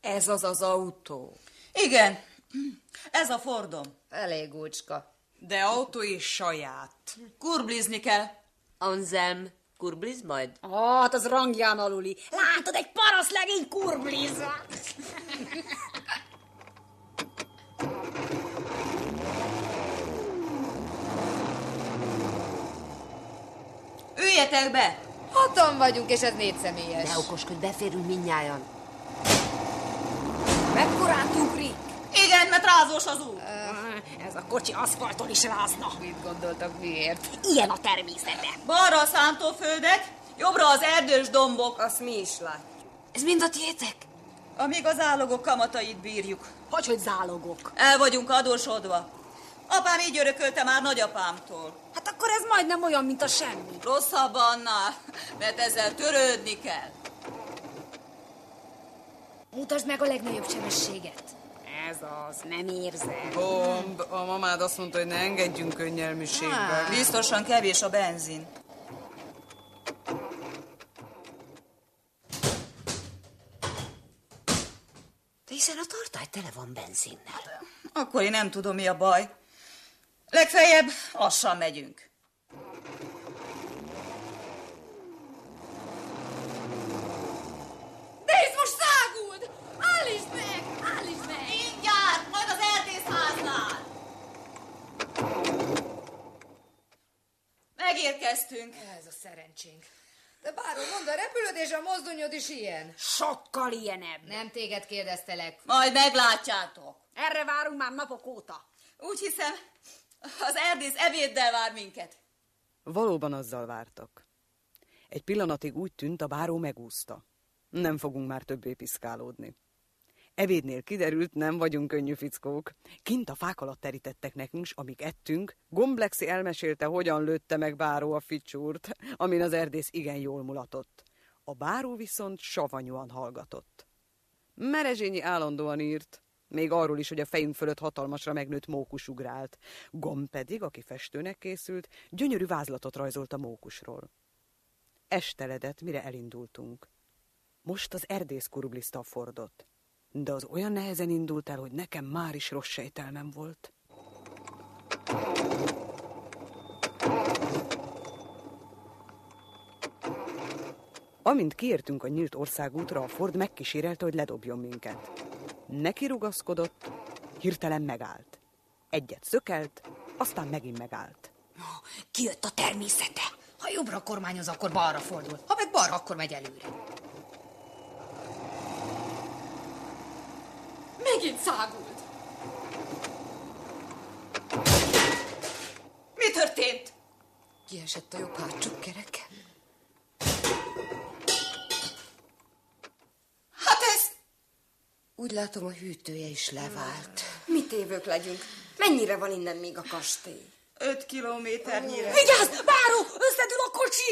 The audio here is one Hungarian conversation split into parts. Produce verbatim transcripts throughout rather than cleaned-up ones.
Ez az az autó. Igen, ez a Fordom. Elég úcska. De autó is saját. Kurblizni kell. Anselm, kurbliz majd? Ah, hát az rangján aluli. Látod, egy parasztlegény kurbliz. Üljetek be! Hatan vagyunk, és ez négy személyes. Ne okoskodj, beférünk mindnyájan. Mekkorát ugrik? Igen, mert rázós az út. Uh, ez a kocsi aszfalton is rázna. Mit gondoltak, miért? Ilyen a természete. Balra a szántóföldek, jobbra az erdős dombok. Azt mi is látjuk. Ez mind a tiétek? Amíg az zálogok kamatait bírjuk. Hogy, hogy zálogok? El vagyunk adósodva. Apám így örökölte már nagyapámtól. Hát akkor ez majdnem olyan, mint a semmi. Rosszabb annál, mert ezzel törődni kell. Mutasd meg a legnagyobb sebességet. Ez az, nem érzem. Bomb, a mamád azt mondta, hogy ne engedjünk könnyelműségbe. Biztosan kevés a benzin. De hiszen a tartály tele van benzinnel. Akkor én nem tudom, mi a baj. Legfeljebb lassan megyünk. Nézd, most száguld! Állítsd meg! Állítsd meg! Mindjárt, majd az erdészháznál. Megérkeztünk. Ez a szerencsénk. De bárom, mondd, a repülőd és a mozdonyod is ilyen. Sokkal ilyenebb. Nem téged kérdeztelek. Majd meglátjátok. Erre várunk már napok óta. Úgy hiszem, az erdész ebéddel vár minket. Valóban azzal vártak. Egy pillanatig úgy tűnt, a báró megúszta. Nem fogunk már többé piszkálódni. Ebédnél kiderült, nem vagyunk könnyű fickók. Kint a fák alatt terítettek nekünk, s amíg ettünk, Gomblexi elmesélte, hogyan lőtte meg báró a ficsúrt, amin az erdész igen jól mulatott. A báró viszont savanyúan hallgatott. Merezsényi állandóan írt, még arról is, hogy a fejünk fölött hatalmasra megnőtt mókus ugrált. Gomb pedig, aki festőnek készült, gyönyörű vázlatot rajzolt a mókusról. Esteledett, mire elindultunk. Most az erdész kurblizta a Fordot. De az olyan nehezen indult el, hogy nekem már is rossz sejtelmem volt. Amint kiértünk a nyílt országútra, a Ford megkísérelte, hogy ledobjon minket. Neki rugaszkodott, hirtelen megállt. Egyet szökelt, aztán megint megállt. Kijött a természete. Ha jobbra kormányoz, akkor balra fordul. Ha meg balra, akkor megy előre. Megint szágult. Mi történt? Kiesett a jobb hátsó kereke. Hát ez... Úgy látom, a hűtője is levált. Mi tévők legyünk. Mennyire van innen még a kastély? Öt kilométernyire. Vigyázz, báró, összedül a kocsi!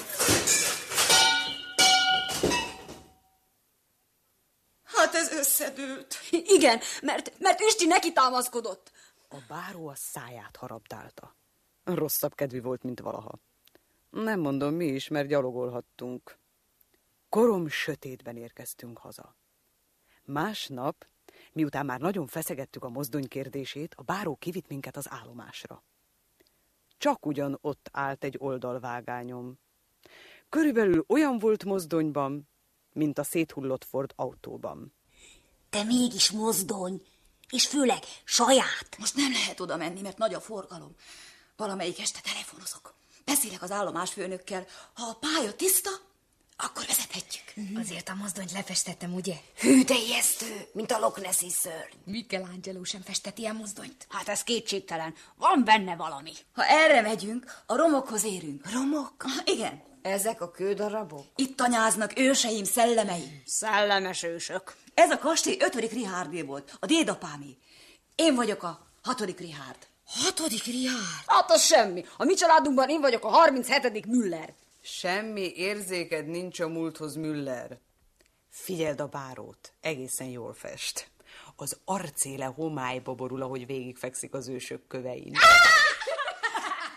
Hát ez összedőlt. Igen, mert, mert Üsti neki támaszkodott. A báró a száját harabdálta. Rosszabb kedvű volt, mint valaha. Nem mondom mi is, mert gyalogolhattunk. Korom sötétben érkeztünk haza. Másnap, miután már nagyon feszegettük a mozdony kérdését, a báró kivitt minket az állomásra. Csak ugyan ott állt egy oldalvágányom. Körülbelül olyan volt mozdonyban, mint a széthullott Ford autóban. De mégis mozdony, és főleg saját. Most nem lehet oda menni, mert nagy a forgalom. Valamelyik este telefonozok. Beszélek az állomásfőnökkel. Ha a pálya tiszta, akkor vezethetjük. Uh-huh. Azért a mozdonyt lefestettem, ugye? Hű, de ijesztő, mint a Loch Nessi szörny. Michelangelo sem festett ilyen mozdonyt. Hát ez kétségtelen, van benne valami. Ha erre megyünk, a romokhoz érünk. Romok? Igen. Ezek a kődarabok? Itt tanyáznak őseim, szellemeim. Szellemes ősök. Ez a kastély ötödik Richárdé volt, a dédapámé. Én vagyok a hatodik Richárd. Hatodik Richárd? Hát az semmi. A mi családunkban én vagyok a harminchetedik Müller. Semmi érzéked nincs a múlthoz, Müller. Figyeld a bárót, egészen jól fest. Az arcéle homályba borul, ahogy végigfekszik az ősök kövein.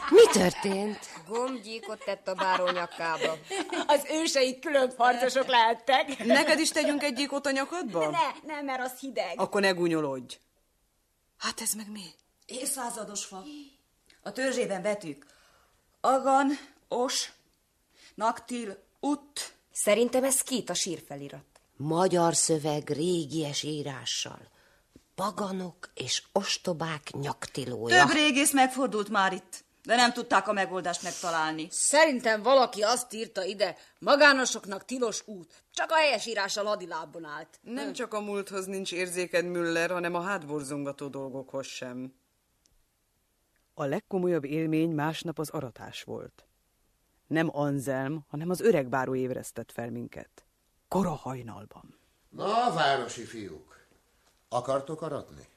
Mi történt? Gombgyíkot tett a báró nyakába. Az őseik külön harcosok lehettek. Neked is tegyünk egy gyíkot a nyakadba? Ne, nem, mert az hideg. Akkor ne gúnyolódj. Hát ez meg mi? Évszázados fa. A törzsében betűk. Agan, os, naktil, ut. Szerintem ez Kít a sírfelirat. Magyar szöveg régies írással. Paganok és ostobák nyaktilója. Több régész megfordult már itt, de nem tudták a megoldást megtalálni. Szerintem valaki azt írta ide, magánosoknak tilos út. Csak a helyes írással hadilábon állt. Nem csak a múlthoz nincs érzéked, Müller, hanem a hátborzongató dolgokhoz sem. A legkomolyabb élmény másnap az aratás volt. Nem Anzelm, hanem az öreg báró ébresztett fel minket. Kora hajnalban. Na, városi fiúk, akartok aratni?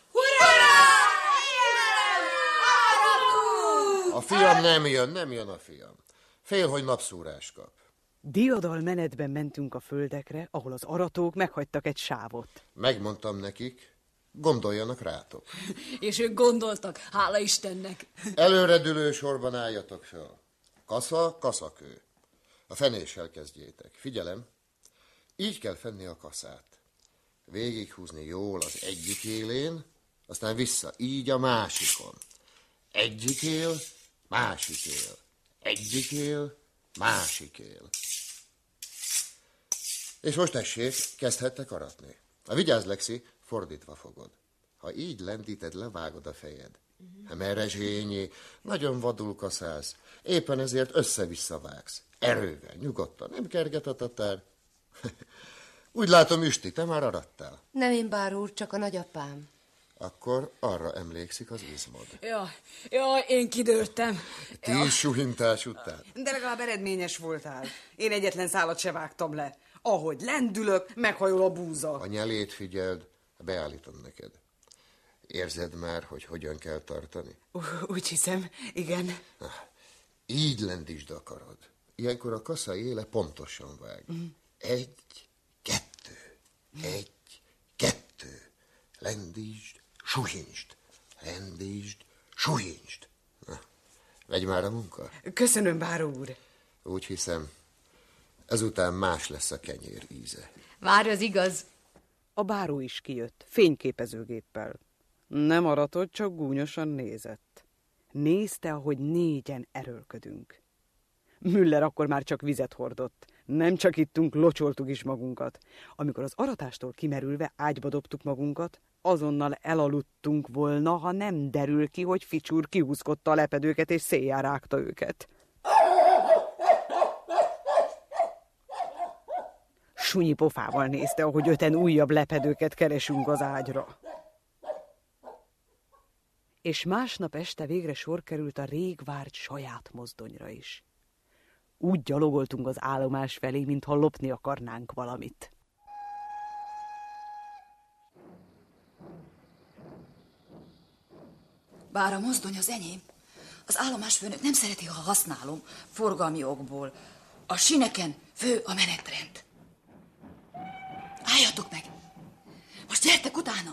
A fiam nem jön, nem jön a fiam. Fél, hogy napszúrás kap. Diadal menetben mentünk a földekre, ahol az aratók meghagytak egy sávot. Megmondtam nekik, gondoljanak rátok. És ők gondoltak, hála Istennek. Előredülő sorban álljatok fel. Kasza, kaszakő. A fenéssel kezdjétek. Figyelem, így kell fenni a kaszát. Végighúzni jól az egyik élén, aztán vissza, így a másikon. Egyik él, másik él. Egyik él, másik él. És most tessék, kezdhettek aratni. A vigyázz, Lexi, fordítva fogod. Ha így lendíted, levágod a fejed. Merre zsényi, nagyon vadul kaszálsz. Éppen ezért össze-vissza vágsz. Erővel, nyugodtan, nem kerget a tatár. Úgy látom, Üsti, te már arattál. Nem én, báró úr, csak a nagyapám. Akkor arra emlékszik az izmod. Ja, ja, én kidőltem. Ti ja. Suhintás után. De legalább eredményes voltál. Én egyetlen szálat se vágtam le. Ahogy lendülök, meghajol a búza. A nyelét figyeld, beállítom neked. Érzed már, hogy hogyan kell tartani? Úgy hiszem, igen. Na, így lendítsd a karod. Ilyenkor a kasza éle pontosan vág. Mm. Egy, kettő, egy, kettő. Lendítsd, suhintsd. Lendítsd, suhintsd. Na, megy már a munka? Köszönöm, báró úr. Úgy hiszem, ezután más lesz a kenyér íze. Várj, az igaz. A báró is kijött, fényképezőgéppel. Nem aratott, csak gúnyosan nézett. Nézte, ahogy négyen erőlködünk. Müller akkor már csak vizet hordott. Nem csak ittunk, locsoltuk is magunkat. Amikor az aratástól kimerülve ágyba dobtuk magunkat, azonnal elaludtunk volna, ha nem derül ki, hogy Ficsúr kihúzkodta a lepedőket és széjjel rágta őket. Sunyi pofával nézte, ahogy öten újabb lepedőket keresünk az ágyra. És másnap este végre sor került a rég várt saját mozdonyra is. Úgy gyalogoltunk az állomás felé, mintha lopni akarnánk valamit. Bár a mozdony az enyém, az állomásfőnök nem szereti, ha használom, forgalmi okból. A sineken fő a menetrend. Álljatok meg! Most gyertek utánam!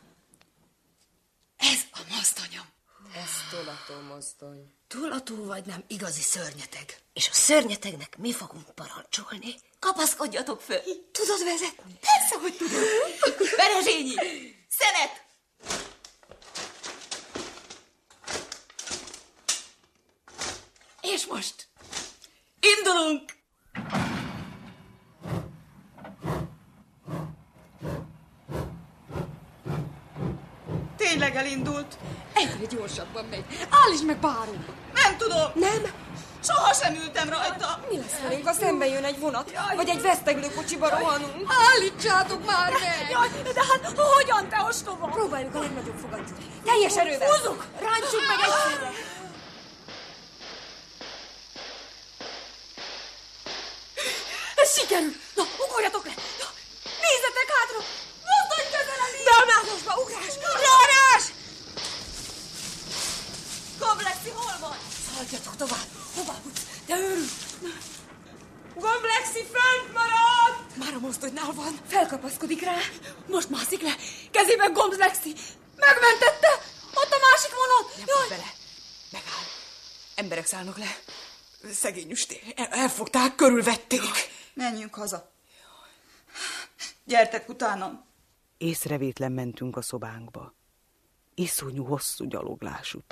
Ez a mozdonyom. Ez tolató mozdony. Tolató vagy nem igazi szörnyeteg. És a szörnyetegnek mi fogunk parancsolni? Kapaszkodjatok föl! Tudod vezetni? Persze, hogy tudom! Berezsényi! Szenet! És most indulunk! Tényleg elindult? Egyre gyorsabban megy. Állítsd meg, báró! Nem tudom! Nem? Soha sem ültem rajta! Mi lesz velünk, ha szembe jön egy vonat? Jaj. Vagy egy veszteglő kocsiba rohanunk? Állítsátok már meg! Jaj, de hát hogyan, te ostoba? Próbáljuk a legnagyobb fogat. Teljes erővel! Húzzuk! Rántsuk meg egyszerre! Ez sikerül! Na, ugorjatok le! Na, nézzetek hátra! Mozdony közeledik! Beállásba, ugrás! Ugrás! Komplexi, hol van? Szaladjatok tovább! Hová futsz? De őrült! Gomblexi fönt maradt! Már a mozdonynál van. Felkapaszkodik rá. Most mászik le. Kezében Gomblexi. Megmentette! Ott a másik vonat! Nem Jaj. fog bele. Megáll. szállnak le. Szegény üsté. El, elfogták, körülvették. Menjünk haza. Gyertek utánam. Észrevétlen mentünk a szobánkba. Iszonyú hosszú gyaloglás után.